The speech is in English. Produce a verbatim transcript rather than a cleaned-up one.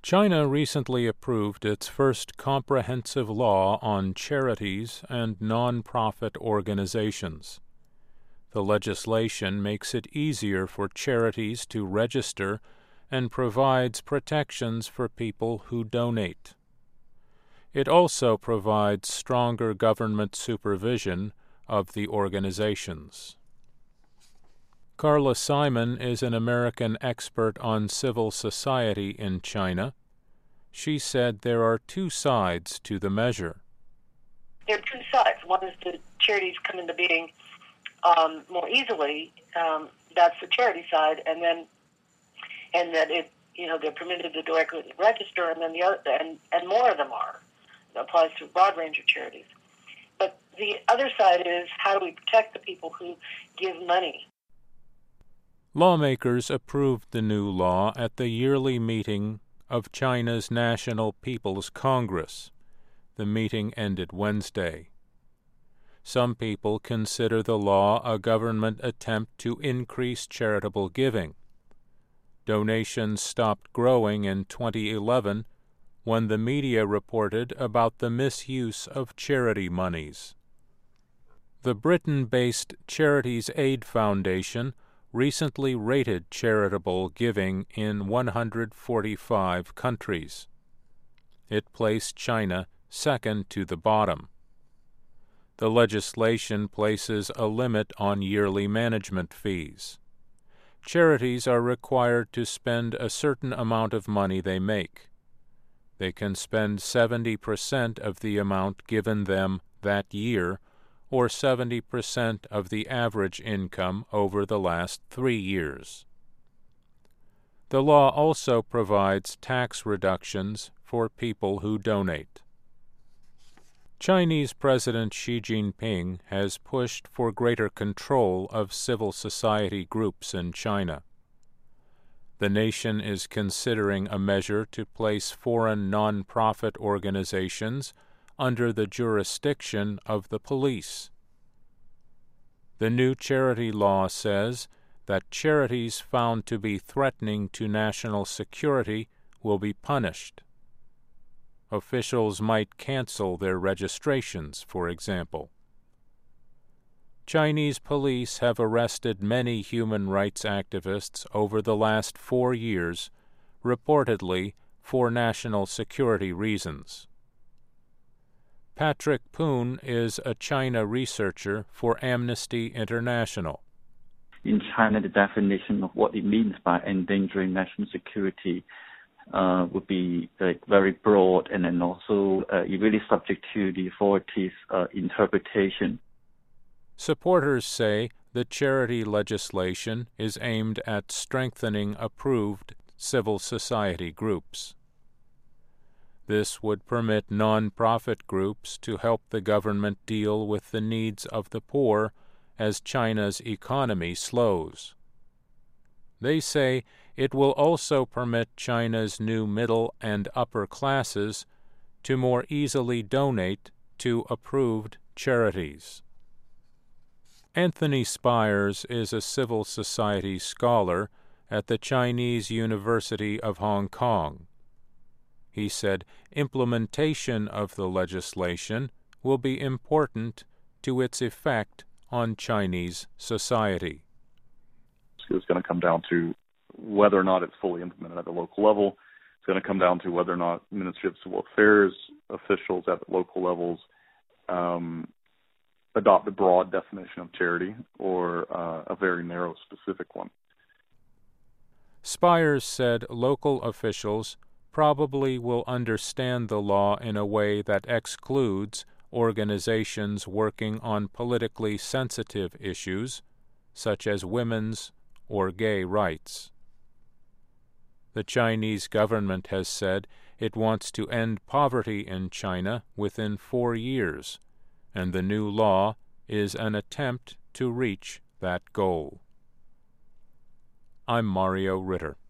China recently approved its first comprehensive law on charities and non-profit organizations. The legislation makes it easier for charities to register and provides protections for people who donate. It also provides stronger government supervision of the organizations. Carla Simon is an American expert on civil society in China. She said there are two sides to the measure. There are two sides. One is the charities come into being um, more easily. Um, that's the charity side, and then and that it you know they're permitted to directly register, and then the other and and more of them are. It applies to a broad range of charities. But the other side is, how do we protect the people who give money? Lawmakers approved the new law at the yearly meeting of China's National People's Congress. The meeting ended Wednesday. Some people consider the law a government attempt to increase charitable giving. Donations stopped growing in twenty eleven when the media reported about the misuse of charity monies. The Britain-based Charities Aid Foundation recently rated charitable giving in one hundred forty-five countries. It placed China second to the bottom. The legislation places a limit on yearly management fees. Charities are required to spend a certain amount of money they make. They can spend seventy percent of the amount given them that year, or seventy percent of the average income over the last three years. The law also provides tax reductions for people who donate. Chinese President Xi Jinping has pushed for greater control of civil society groups in China. The nation is considering a measure to place foreign non-profit organizations under the jurisdiction of the police. The new charity law says that charities found to be threatening to national security will be punished. Officials might cancel their registrations, for example. Chinese police have arrested many human rights activists over the last four years, reportedly for national security reasons. Patrick Poon is a China researcher for Amnesty International. In China, the definition of what it means by endangering national security uh, would be like, very broad, and then also uh, it really subject to the authorities' uh, interpretation. Supporters say the charity legislation is aimed at strengthening approved civil society groups. This would permit non-profit groups to help the government deal with the needs of the poor as China's economy slows. They say it will also permit China's new middle and upper classes to more easily donate to approved charities. Anthony Spires is a civil society scholar at the Chinese University of Hong Kong. He said implementation of the legislation will be important to its effect on Chinese society. It's going to come down to whether or not it's fully implemented at the local level. It's going to come down to whether or not Ministry of Civil Affairs officials at the local levels um, adopt a broad definition of charity or uh, a very narrow, specific one. Spires said local officials probably will understand the law in a way that excludes organizations working on politically sensitive issues, such as women's or gay rights. The Chinese government has said it wants to end poverty in China within four years, and the new law is an attempt to reach that goal. I'm Mario Ritter.